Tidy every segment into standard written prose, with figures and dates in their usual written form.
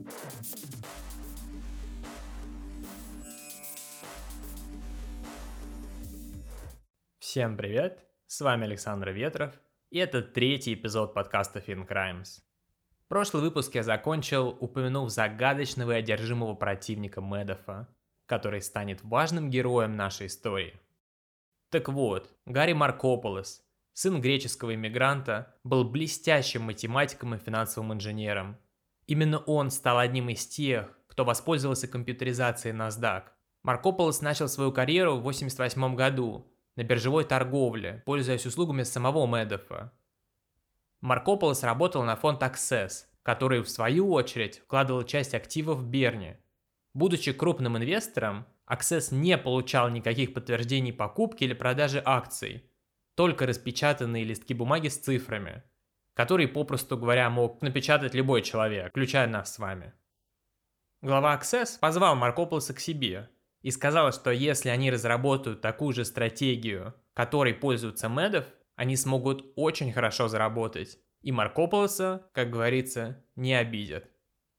Всем привет, с вами Александр Ветров, и это третий эпизод подкаста FinCrimes. Прошлый выпуск я закончил, упомянув загадочного и одержимого противника Медофа, который станет важным героем нашей истории. Так вот, Гарри Маркополос, сын греческого иммигранта, был блестящим математиком и финансовым инженером. Именно он стал одним из тех, кто воспользовался компьютеризацией NASDAQ. Маркополос начал свою карьеру в 1988 году на биржевой торговле, пользуясь услугами самого Медофа. Маркополос работал на фонд Access, который в свою очередь вкладывал часть активов в Берни. Будучи крупным инвестором, Access не получал никаких подтверждений покупки или продажи акций, только распечатанные листки бумаги с цифрами, которые, попросту говоря, мог напечатать любой человек, включая нас с вами. Глава Access позвал Маркополоса к себе и сказал, что если они разработают такую же стратегию, которой пользуется Медоф, они смогут очень хорошо заработать, и Маркополоса, как говорится, не обидят.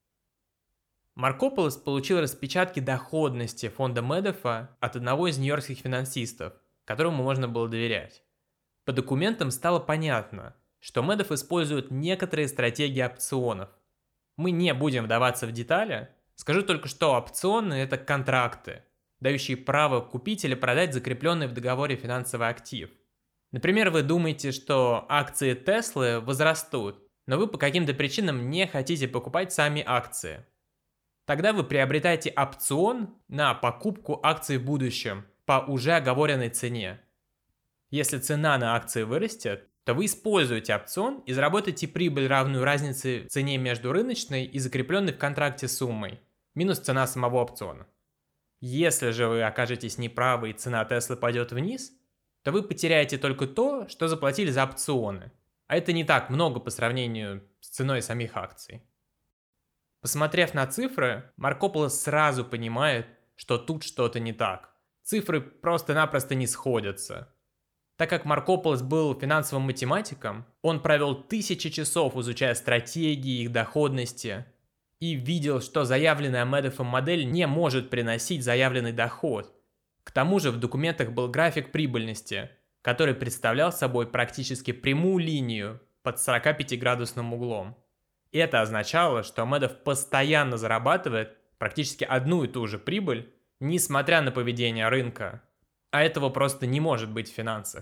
Маркополос получил распечатки доходности фонда Медофа от одного из нью-йоркских финансистов, которому можно было доверять. По документам стало понятно, что Медоф использует некоторые стратегии опционов. Мы не будем вдаваться в детали, скажу только, что опционы – это контракты, дающие право купить или продать закрепленный в договоре финансовый актив. Например, вы думаете, что акции Теслы возрастут, но вы по каким-то причинам не хотите покупать сами акции. Тогда вы приобретаете опцион на покупку акций в будущем по уже оговоренной цене. Если цена на акции вырастет, то вы используете опцион и заработаете прибыль, равную разнице в цене между рыночной и закрепленной в контракте суммой, минус цена самого опциона. Если же вы окажетесь неправы и цена Теслы пойдет вниз, то вы потеряете только то, что заплатили за опционы. А это не так много по сравнению с ценой самих акций. Посмотрев на цифры, Маркополос сразу понимает, что тут что-то не так. Цифры просто-напросто не сходятся. Так как Маркополос был финансовым математиком, он провел тысячи часов, изучая стратегии их доходности, и видел, что заявленная Медофом модель не может приносить заявленный доход. К тому же в документах был график прибыльности, который представлял собой практически прямую линию под 45-градусным углом. И это означало, что Медоф постоянно зарабатывает практически одну и ту же прибыль, несмотря на поведение рынка. А этого просто не может быть в финансах.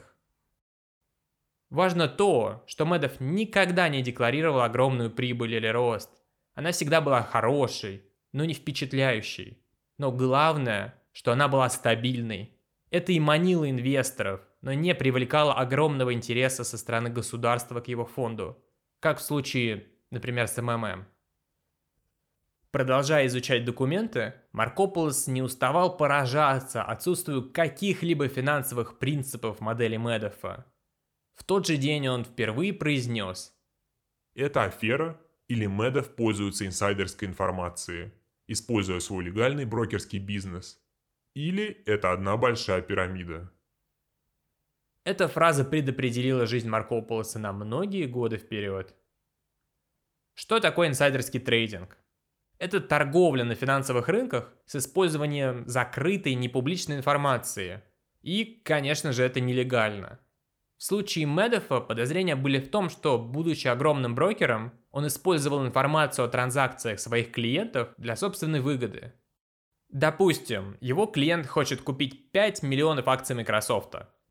Важно то, что Медоф никогда не декларировал огромную прибыль или рост. Она всегда была хорошей, но не впечатляющей. Но главное, что она была стабильной. Это и манило инвесторов, но не привлекало огромного интереса со стороны государства к его фонду, как в случае, например, с МММ. Продолжая изучать документы, Маркополос не уставал поражаться отсутствию каких-либо финансовых принципов модели Медофа. В тот же день он впервые произнес: «Это афера или Медоф пользуется инсайдерской информацией, используя свой легальный брокерский бизнес? Или это одна большая пирамида?» Эта фраза предопределила жизнь Маркополоса на многие годы вперед. Что такое инсайдерский трейдинг? Это торговля на финансовых рынках с использованием закрытой непубличной информации. И, конечно же, это нелегально. В случае Медофа подозрения были в том, что, будучи огромным брокером, он использовал информацию о транзакциях своих клиентов для собственной выгоды. Допустим, его клиент хочет купить 5 миллионов акций Microsoft,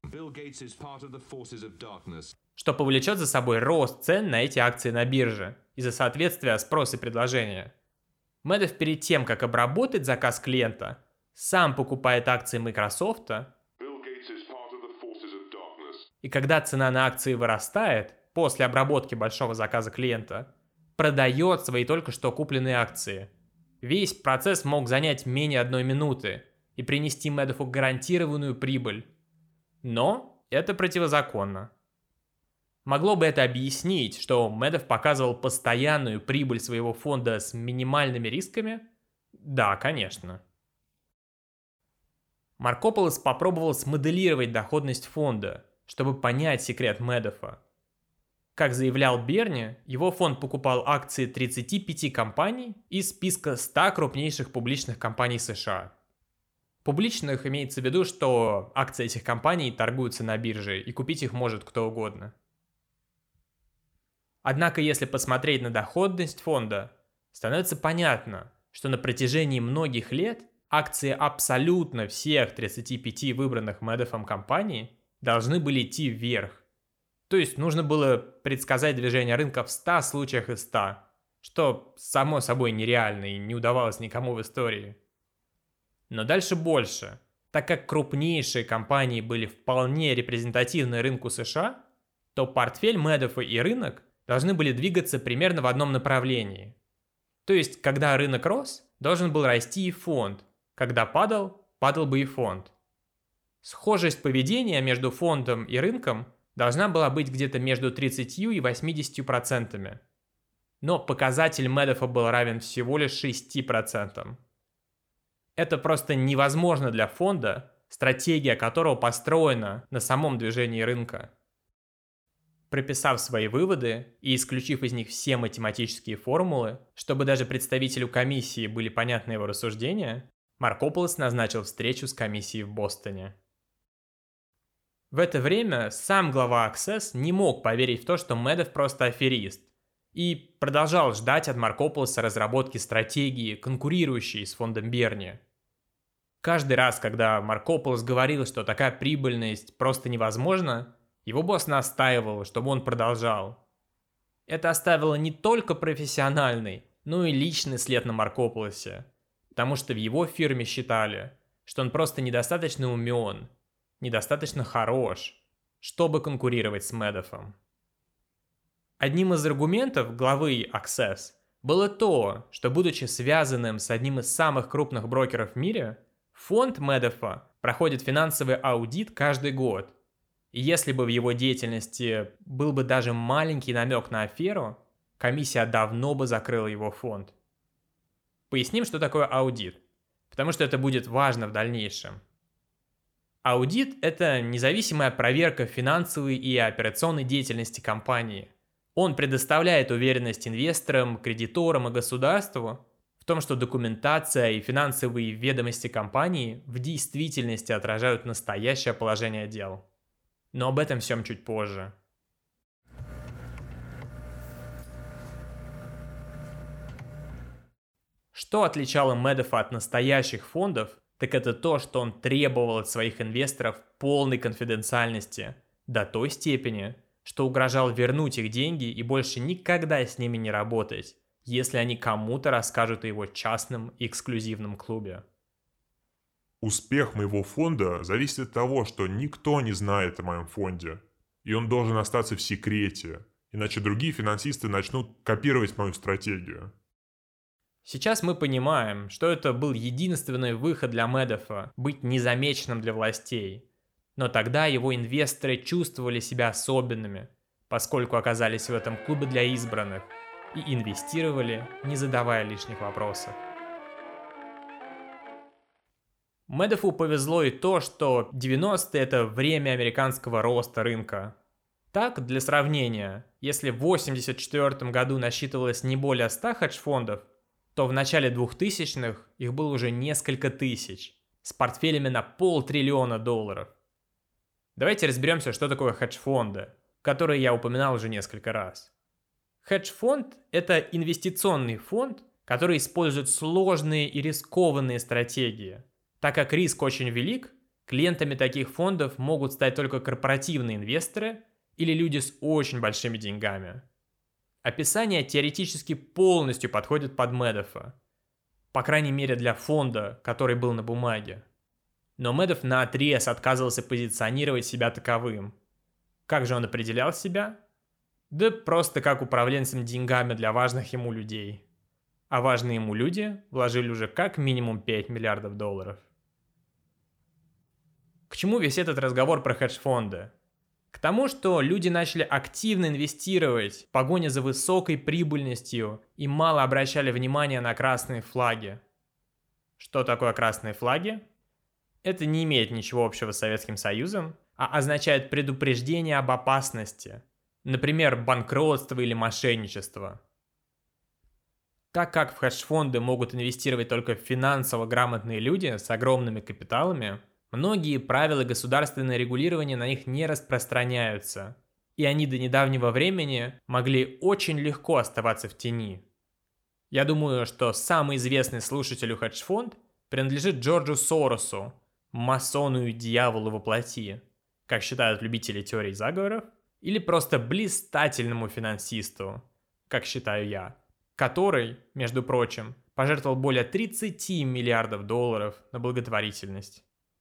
что повлечет за собой рост цен на эти акции на бирже из-за соответствия спроса и предложения. Медоф перед тем, как обработать заказ клиента, сам покупает акции Microsoft, и когда цена на акции вырастает после обработки большого заказа клиента, продает свои только что купленные акции. Весь процесс мог занять менее 1 минуты и принести Медофу гарантированную прибыль. Но это противозаконно. Могло бы это объяснить, что Медоф показывал постоянную прибыль своего фонда с минимальными рисками? Да, конечно. Маркополос попробовал смоделировать доходность фонда, чтобы понять секрет Медофа. Как заявлял Берни, его фонд покупал акции 35 компаний из списка 100 крупнейших публичных компаний США. Публичных имеется в виду, что акции этих компаний торгуются на бирже, и купить их может кто угодно. Однако, если посмотреть на доходность фонда, становится понятно, что на протяжении многих лет акции абсолютно всех 35 выбранных Медофом компаний должны были идти вверх. То есть нужно было предсказать движение рынка в 100 случаях из 100, что само собой нереально и не удавалось никому в истории. Но дальше больше. Так как крупнейшие компании были вполне репрезентативны рынку США, то портфель Медофа и рынок должны были двигаться примерно в одном направлении. То есть, когда рынок рос, должен был расти и фонд. Когда падал, падал бы и фонд. Схожесть поведения между фондом и рынком должна была быть где-то между 30 и 80%. Но показатель Медофа был равен всего лишь 6%. Это просто невозможно для фонда, стратегия которого построена на самом движении рынка. Прописав свои выводы и исключив из них все математические формулы, чтобы даже представителю комиссии были понятны его рассуждения, Маркополос назначил встречу с комиссией в Бостоне. В это время сам глава Access не мог поверить в то, что Медоф просто аферист, и продолжал ждать от Маркополоса разработки стратегии, конкурирующей с фондом Берни. Каждый раз, когда Маркополос говорил, что такая прибыльность просто невозможна, его босс настаивал, чтобы он продолжал. Это оставило не только профессиональный, но и личный след на Маркополосе, потому что в его фирме считали, что он просто недостаточно умен, недостаточно хорош, чтобы конкурировать с Медофом. Одним из аргументов главы Access было то, что, будучи связанным с одним из самых крупных брокеров в мире, фонд Медофа проходит финансовый аудит каждый год. И если бы в его деятельности был бы даже маленький намек на аферу, комиссия давно бы закрыла его фонд. Поясним, что такое аудит, потому что это будет важно в дальнейшем. Аудит – это независимая проверка финансовой и операционной деятельности компании. Он предоставляет уверенность инвесторам, кредиторам и государству в том, что документация и финансовые ведомости компании в действительности отражают настоящее положение дел. Но об этом всем чуть позже. Что отличало Медофа от настоящих фондов, так это то, что он требовал от своих инвесторов полной конфиденциальности до той степени, что угрожал вернуть их деньги и больше никогда с ними не работать, если они кому-то расскажут о его частном и эксклюзивном клубе. Успех моего фонда зависит от того, что никто не знает о моем фонде, и он должен остаться в секрете, иначе другие финансисты начнут копировать мою стратегию. Сейчас мы понимаем, что это был единственный выход для Медофа – быть незамеченным для властей. Но тогда его инвесторы чувствовали себя особенными, поскольку оказались в этом клубе для избранных и инвестировали, не задавая лишних вопросов. Медофу повезло и то, что 90-е – это время американского роста рынка. Так, для сравнения, если в 1984 году насчитывалось не более 100 хедж-фондов, то в начале 2000-х их было уже несколько тысяч, с портфелями на $500 билиона. Давайте разберемся, что такое хедж-фонды, которые я упоминал уже несколько раз. Хедж-фонд – это инвестиционный фонд, который использует сложные и рискованные стратегии. Так как риск очень велик, клиентами таких фондов могут стать только корпоративные инвесторы или люди с очень большими деньгами. Описание теоретически полностью подходит под Медофа, по крайней мере для фонда, который был на бумаге. Но Медоф наотрез отказывался позиционировать себя таковым. Как же он определял себя? Да просто как управленцем деньгами для важных ему людей. А важные ему люди вложили уже как минимум $5 миллиардов. К чему весь этот разговор про хедж-фонды? К тому, что люди начали активно инвестировать в погоне за высокой прибыльностью и мало обращали внимания на красные флаги. Что такое красные флаги? Это не имеет ничего общего с Советским Союзом, а означает предупреждение об опасности. например, банкротство или мошенничество. Так как в хедж-фонды могут инвестировать только финансово грамотные люди с огромными капиталами, многие правила государственного регулирования на них не распространяются, и они до недавнего времени могли очень легко оставаться в тени. Я думаю, что самый известный слушателю хедж-фонд принадлежит Джорджу Соросу, масону и дьяволу во плоти, как считают любители теорий заговоров, или просто блистательному финансисту, как считаю я, который, между прочим, пожертвовал более 30 миллиардов долларов на благотворительность.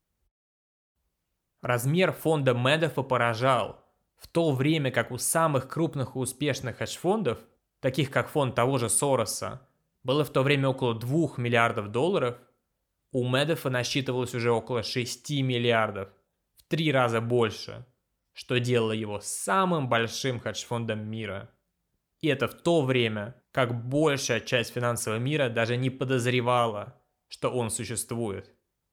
Размер фонда Медофа поражал, в то время как у самых крупных и успешных хедж-фондов, таких как фонд того же Сороса, было в то время около 2 миллиардов долларов, у Медофа насчитывалось уже около 6 миллиардов, в 3 раза больше, что делало его самым большим хедж-фондом мира. И это в то время, как большая часть финансового мира даже не подозревала, что он существует.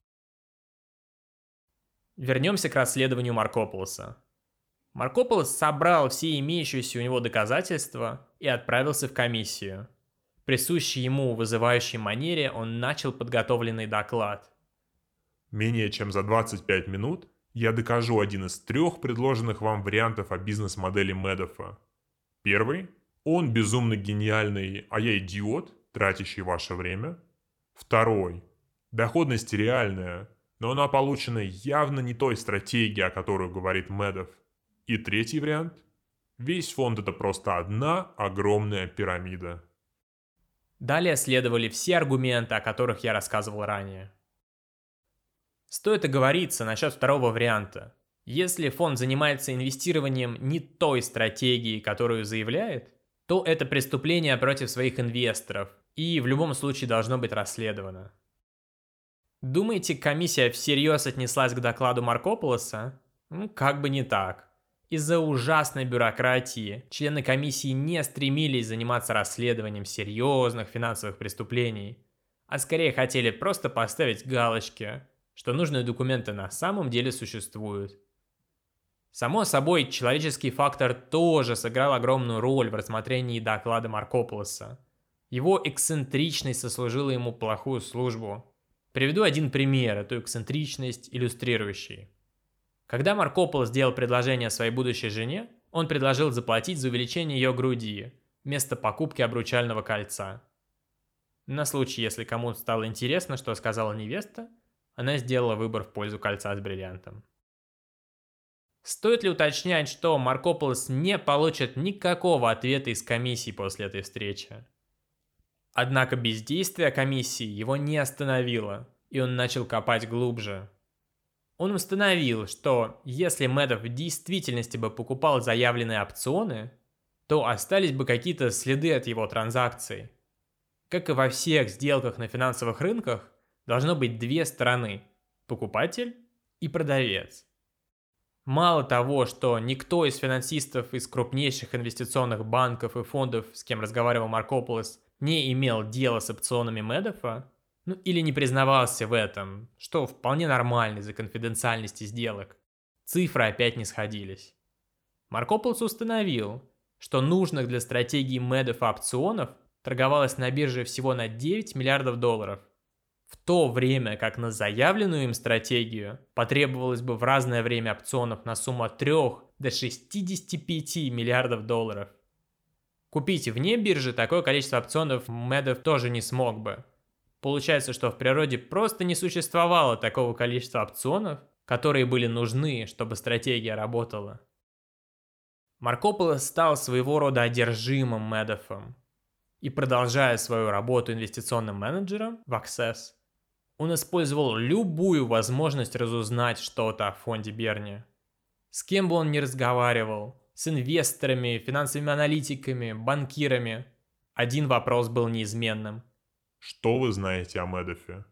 Вернемся к расследованию Маркополоса. Маркополос собрал все имеющиеся у него доказательства и отправился в комиссию. В присущей ему вызывающей манере он начал подготовленный доклад. Менее чем за 25 минут я докажу один из 3 предложенных вам вариантов о бизнес-модели Медофа. Первый. Он безумно гениальный, а я идиот, тратящий ваше время. Второй. Доходность реальная, но она получена явно не той стратегией, о которой говорит Медоф. И третий вариант. Весь фонд — это просто одна огромная пирамида. Далее следовали все аргументы, о которых я рассказывал ранее. Стоит оговориться насчет второго варианта. Если фонд занимается инвестированием не той стратегии, которую заявляет, то это преступление против своих инвесторов и в любом случае должно быть расследовано. Думаете, комиссия всерьез отнеслась к докладу Маркополоса? Как бы не так. Из-за ужасной бюрократии члены комиссии не стремились заниматься расследованием серьезных финансовых преступлений, а скорее хотели просто поставить галочки, что нужные документы на самом деле существуют. Само собой, человеческий фактор тоже сыграл огромную роль в рассмотрении доклада Маркополоса. Его эксцентричность сослужила ему плохую службу. Приведу один пример, эту эксцентричность иллюстрирующий. Когда Маркополос сделал предложение своей будущей жене, он предложил заплатить за увеличение ее груди вместо покупки обручального кольца. На случай, если кому-то стало интересно, что сказала невеста, она сделала выбор в пользу кольца с бриллиантом. Стоит ли уточнять, что Маркополос не получит никакого ответа из комиссии после этой встречи? Однако бездействие комиссии его не остановило, и он начал копать глубже. Он установил, что если Медоф в действительности бы покупал заявленные опционы, то остались бы какие-то следы от его транзакций. Как и во всех сделках на финансовых рынках, должно быть 2 стороны – покупатель и продавец. Мало того, что никто из финансистов из крупнейших инвестиционных банков и фондов, с кем разговаривал Маркополос, не имел дела с опционами Медофа, или не признавался в этом, что вполне нормально из-за конфиденциальности сделок, цифры опять не сходились. Маркополос установил, что нужных для стратегии Медофа опционов торговалось на бирже всего на 9 миллиардов долларов, в то время как на заявленную им стратегию потребовалось бы в разное время опционов на сумму от 3 до 65 миллиардов долларов. Купить вне биржи такое количество опционов Медоф тоже не смог бы. Получается, что в природе просто не существовало такого количества опционов, которые были нужны, чтобы стратегия работала. Маркополос стал своего рода одержимым Медофом. И продолжая свою работу инвестиционным менеджером в Access, он использовал любую возможность разузнать что-то о фонде Берни. С кем бы он ни разговаривал, с инвесторами, финансовыми аналитиками, банкирами, один вопрос был неизменным. Что вы знаете о Медофе?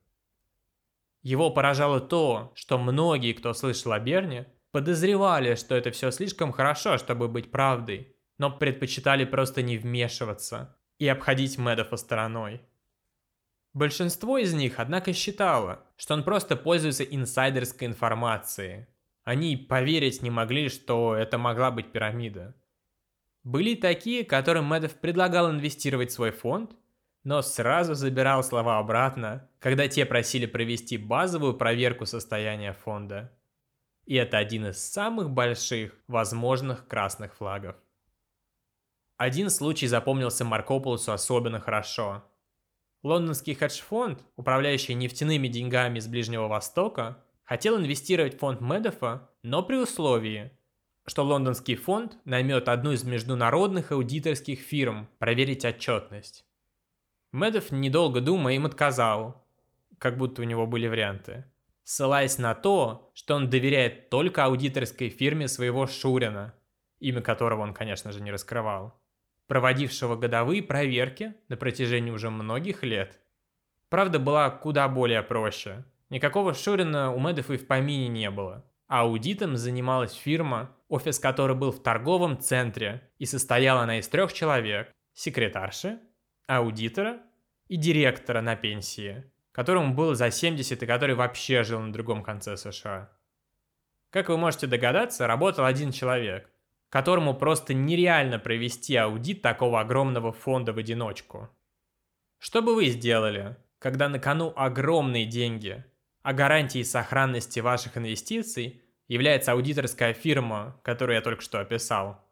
Его поражало то, что многие, кто слышал о Берни, подозревали, что это все слишком хорошо, чтобы быть правдой, но предпочитали просто не вмешиваться и обходить Медофа стороной. Большинство из них, однако, считало, что он просто пользуется инсайдерской информацией. Они поверить не могли, что это могла быть пирамида. Были и такие, которым Медов предлагал инвестировать в свой фонд, но сразу забирал слова обратно, когда те просили провести базовую проверку состояния фонда. И это один из самых больших возможных красных флагов. Один случай запомнился Маркополосу особенно хорошо. Лондонский хедж-фонд, управляющий нефтяными деньгами с Ближнего Востока, хотел инвестировать в фонд Медофа, но при условии, что лондонский фонд наймет одну из международных аудиторских фирм проверить отчетность. Медоф, недолго думая, им отказал, как будто у него были варианты, ссылаясь на то, что он доверяет только аудиторской фирме своего Шурина, имя которого он, конечно же, не раскрывал, проводившего годовые проверки на протяжении уже многих лет. Правда была куда более проще. Никакого Шурина у Медофа и в помине не было. А аудитом занималась фирма, офис которой был в торговом центре, и состояла она из 3 человек: секретарши, аудитора и директора на пенсии, которому было за 70 и который вообще жил на другом конце США. Как вы можете догадаться, работал один человек, которому просто нереально провести аудит такого огромного фонда в одиночку. Что бы вы сделали, когда на кону огромные деньги, а гарантией сохранности ваших инвестиций является аудиторская фирма, которую я только что описал?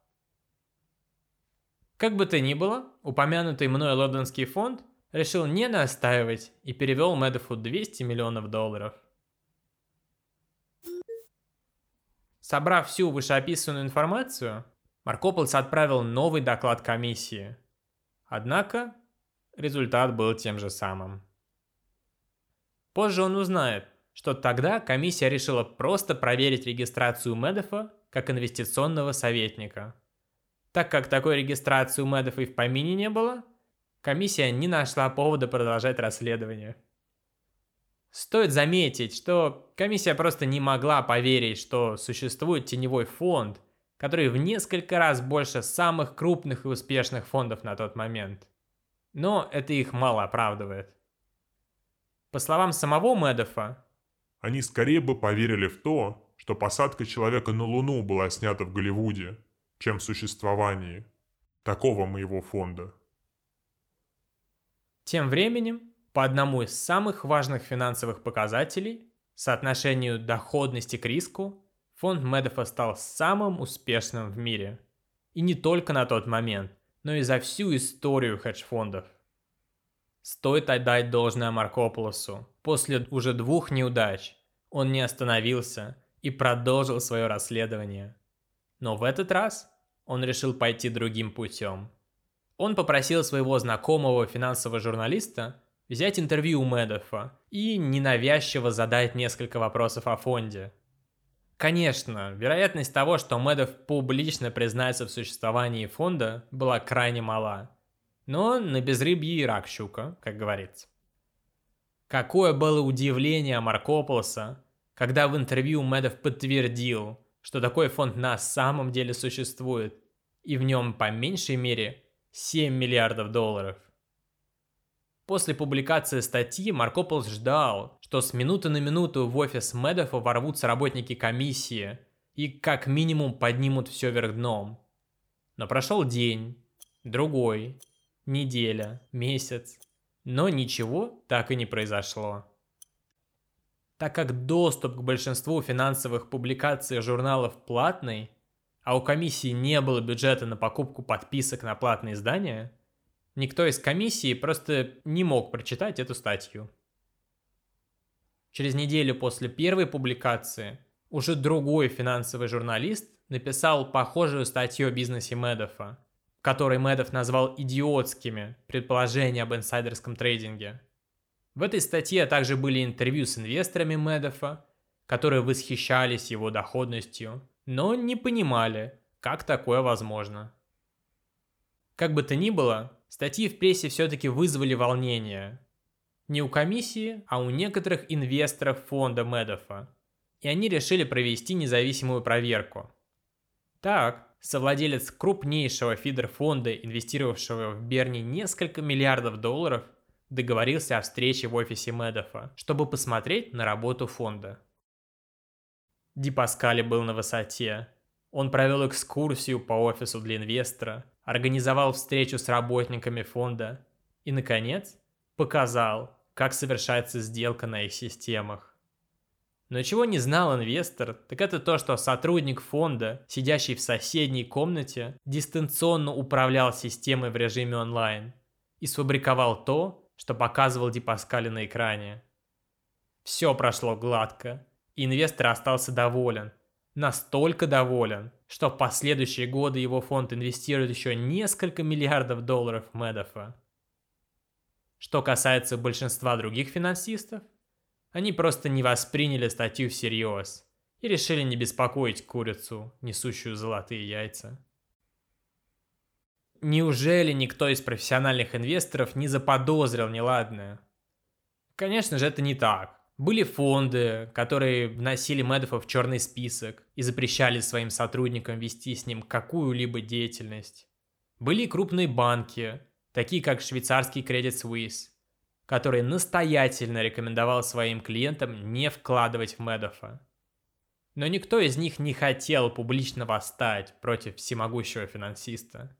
Как бы то ни было, упомянутый мной лондонский фонд решил не настаивать и перевел Медофу $200 миллионов. Собрав всю вышеописанную информацию, Маркополос отправил новый доклад комиссии. Однако, результат был тем же самым. Позже он узнает, что тогда комиссия решила просто проверить регистрацию Медофа как инвестиционного советника. Так как такой регистрации у Медофа и в помине не было, комиссия не нашла повода продолжать расследование. Стоит заметить, что комиссия просто не могла поверить, что существует теневой фонд, который в несколько раз больше самых крупных и успешных фондов на тот момент. Но это их мало оправдывает. По словам самого Медофа, они скорее бы поверили в то, что посадка человека на Луну была снята в Голливуде, чем в существовании такого моего фонда. Тем временем, по одному из самых важных финансовых показателей, соотношению доходности к риску, фонд Медофа стал самым успешным в мире. И не только на тот момент, но и за всю историю хедж-фондов. Стоит отдать должное Маркополосу. После уже 2 неудач он не остановился и продолжил свое расследование. Но в этот раз он решил пойти другим путем. Он попросил своего знакомого финансового журналиста взять интервью у Медофа и ненавязчиво задать несколько вопросов о фонде. Конечно, вероятность того, что Медоф публично признается в существовании фонда, была крайне мала. Но на безрыбье и рак щука, как говорится. Какое было удивление Маркополоса, когда в интервью Медоф подтвердил, что такой фонд на самом деле существует, и в нем по меньшей мере $7 миллиардов. После публикации статьи Маркополос ждал, что с минуты на минуту в офис Медофа ворвутся работники комиссии и как минимум поднимут все вверх дном. Но прошел день, другой, неделя, месяц, но ничего так и не произошло. Так как доступ к большинству финансовых публикаций журналов платный, а у комиссии не было бюджета на покупку подписок на платные издания, никто из комиссии просто не мог прочитать эту статью. Через неделю после первой публикации уже другой финансовый журналист написал похожую статью о бизнесе Медофа, в которой Медоф назвал идиотскими предположения об инсайдерском трейдинге. В этой статье также были интервью с инвесторами Медофа, которые восхищались его доходностью, но не понимали, как такое возможно. Как бы то ни было, статьи в прессе все-таки вызвали волнение. Не у комиссии, а у некоторых инвесторов фонда Медофа. И они решили провести независимую проверку. Так, совладелец крупнейшего фидер-фонда, инвестировавшего в Берни несколько миллиардов долларов, договорился о встрече в офисе Медофа, чтобы посмотреть на работу фонда. Ди Паскаль был на высоте. Он провел экскурсию по офису для инвестора, организовал встречу с работниками фонда и, наконец, показал, как совершается сделка на их системах. Но чего не знал инвестор, так это то, что сотрудник фонда, сидящий в соседней комнате, дистанционно управлял системой в режиме онлайн и сфабриковал то, что показывал Ди Паскаль на экране. Все прошло гладко, и инвестор остался доволен. Настолько доволен, что в последующие годы его фонд инвестирует еще несколько миллиардов долларов в Медофа. Что касается большинства других финансистов, они просто не восприняли статью всерьез и решили не беспокоить курицу, несущую золотые яйца. Неужели никто из профессиональных инвесторов не заподозрил неладное? Конечно же, это не так. Были фонды, которые вносили Медофа в черный список и запрещали своим сотрудникам вести с ним какую-либо деятельность. Были и крупные банки, такие как швейцарский Credit Suisse, который настоятельно рекомендовал своим клиентам не вкладывать в Медофа. Но никто из них не хотел публично восстать против всемогущего финансиста.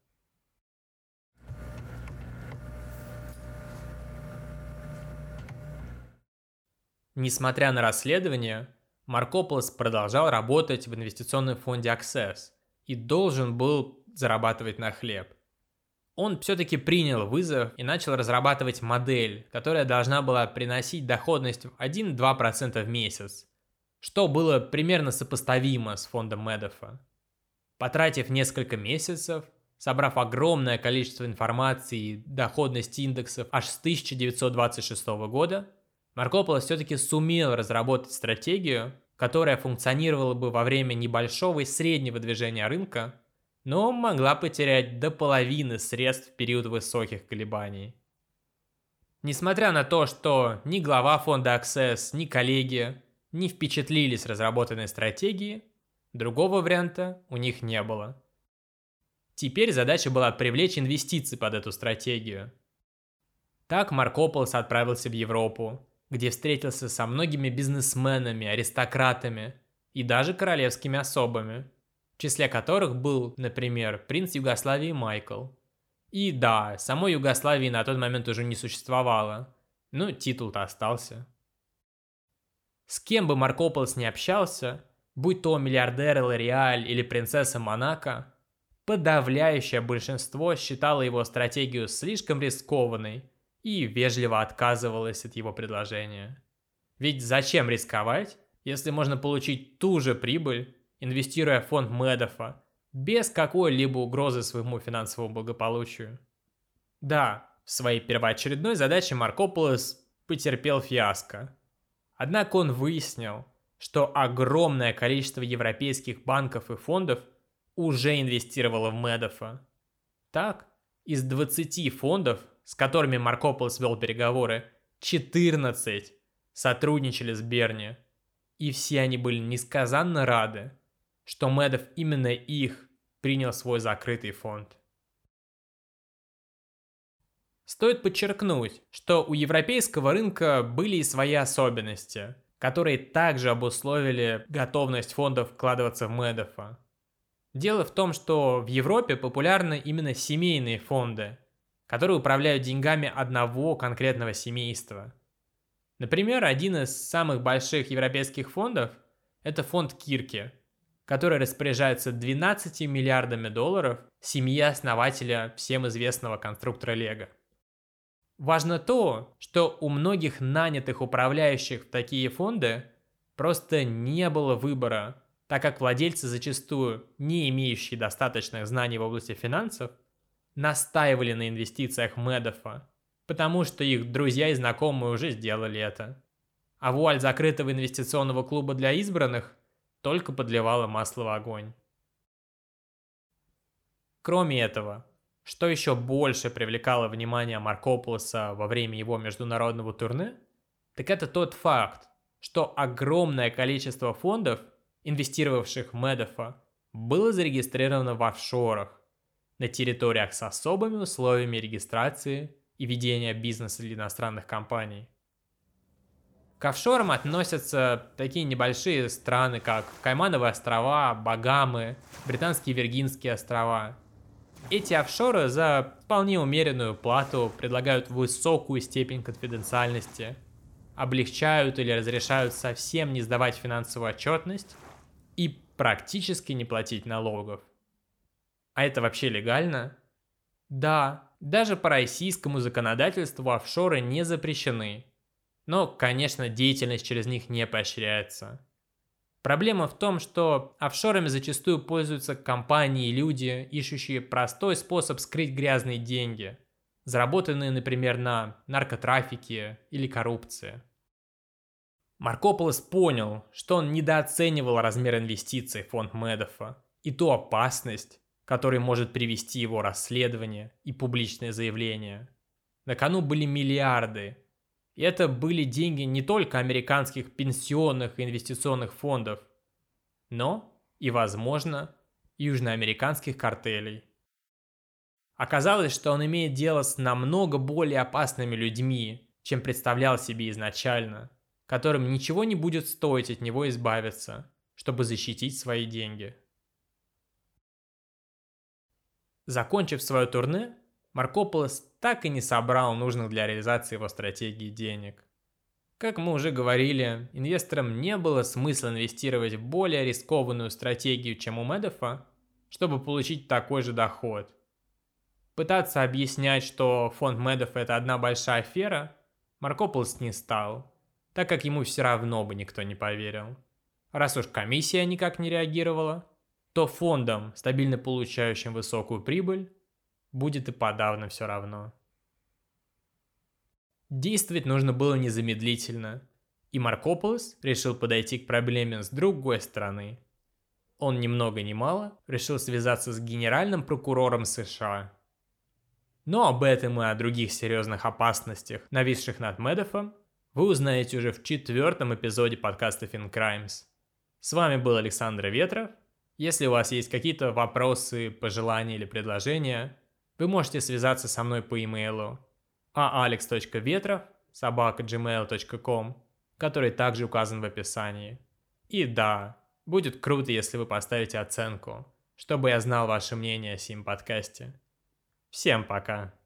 Несмотря на расследование, Маркополос продолжал работать в инвестиционном фонде Access и должен был зарабатывать на хлеб. Он все-таки принял вызов и начал разрабатывать модель, которая должна была приносить доходность в 1-2% в месяц, что было примерно сопоставимо с фондом Медофа. Потратив несколько месяцев, собрав огромное количество информации и доходность индексов аж с 1926 года, Маркополос все-таки сумел разработать стратегию, которая функционировала бы во время небольшого и среднего движения рынка, но могла потерять до половины средств в период высоких колебаний. Несмотря на то, что ни глава фонда Access, ни коллеги не впечатлились разработанной стратегией, другого варианта у них не было. Теперь задача была привлечь инвестиции под эту стратегию. Так Маркополос отправился в Европу, где встретился со многими бизнесменами, аристократами и даже королевскими особами, в числе которых был, например, принц Югославии Майкл. И да, самой Югославии на тот момент уже не существовало, но титул-то остался. С кем бы Маркополос не общался, будь то миллиардер Лореаль или принцесса Монако, подавляющее большинство считало его стратегию слишком рискованной и вежливо отказывалось от его предложения. Ведь зачем рисковать, если можно получить ту же прибыль, инвестируя в фонд Медофа, без какой-либо угрозы своему финансовому благополучию? Да, в своей первоочередной задаче Маркополос потерпел фиаско. Однако он выяснил, что огромное количество европейских банков и фондов уже инвестировало в Медофа. Так, из 20 фондов, с которыми Маркополос вел переговоры, 14 сотрудничали с Берни, и все они были несказанно рады, что Медоф именно их принял в свой закрытый фонд. Стоит подчеркнуть, что у европейского рынка были и свои особенности, которые также обусловили готовность фондов вкладываться в Медофа. Дело в том, что в Европе популярны именно семейные фонды, которые управляют деньгами одного конкретного семейства. Например, один из самых больших европейских фондов – это фонд Кирке, который распоряжается 12 миллиардами долларов семьи основателя всем известного конструктора Лего. Важно то, что у многих нанятых управляющих в такие фонды просто не было выбора, так как владельцы, зачастую не имеющие достаточных знаний в области финансов, настаивали на инвестициях Медофа, потому что их друзья и знакомые уже сделали это. А вуаль закрытого инвестиционного клуба для избранных только подливала масло в огонь. Кроме этого, что еще больше привлекало внимание Маркополоса во время его международного турне, так это тот факт, что огромное количество фондов, инвестировавших в Медофа, было зарегистрировано в офшорах, на территориях с особыми условиями регистрации и ведения бизнеса для иностранных компаний. К офшорам относятся такие небольшие страны, как Каймановые острова, Багамы, Британские Виргинские острова. Эти офшоры за вполне умеренную плату предлагают высокую степень конфиденциальности, облегчают или разрешают совсем не сдавать финансовую отчетность и практически не платить налогов. А это вообще легально? Да, даже по российскому законодательству офшоры не запрещены. Но, конечно, деятельность через них не поощряется. Проблема в том, что офшорами зачастую пользуются компании и люди, ищущие простой способ скрыть грязные деньги, заработанные, например, на наркотрафике или коррупции. Марко Полос понял, что он недооценивал размер инвестиций в фонд Медофа и ту опасность, которой может привести его расследование и публичное заявление. На кону были миллиарды. И это были деньги не только американских пенсионных и инвестиционных фондов, но и, возможно, южноамериканских картелей. Оказалось, что он имеет дело с намного более опасными людьми, чем представлял себе изначально, которым ничего не будет стоить от него избавиться, чтобы защитить свои деньги. Закончив свое турне, Марко Полос так и не собрал нужных для реализации его стратегии денег. Как мы уже говорили, инвесторам не было смысла инвестировать в более рискованную стратегию, чем у Медофа, чтобы получить такой же доход. Пытаться объяснять, что фонд Медофа – это одна большая афера, Марко Полос не стал, так как ему все равно бы никто не поверил. Раз уж комиссия никак не реагировала, то фондам, стабильно получающим высокую прибыль, будет и подавно все равно. Действовать нужно было незамедлительно, и Марко Полос решил подойти к проблеме с другой стороны. Он ни много ни мало решил связаться с генеральным прокурором США. Но об этом и о других серьезных опасностях, нависших над Медофом, вы узнаете уже в 4-м эпизоде подкаста FinCrimes. С вами был Александр Ветров. Если у вас есть какие-то вопросы, пожелания или предложения, вы можете связаться со мной по имейлу alex.vetrov@gmail.com, который также указан в описании. И да, будет круто, если вы поставите оценку, чтобы я знал ваше мнение о сим подкасте. Всем пока!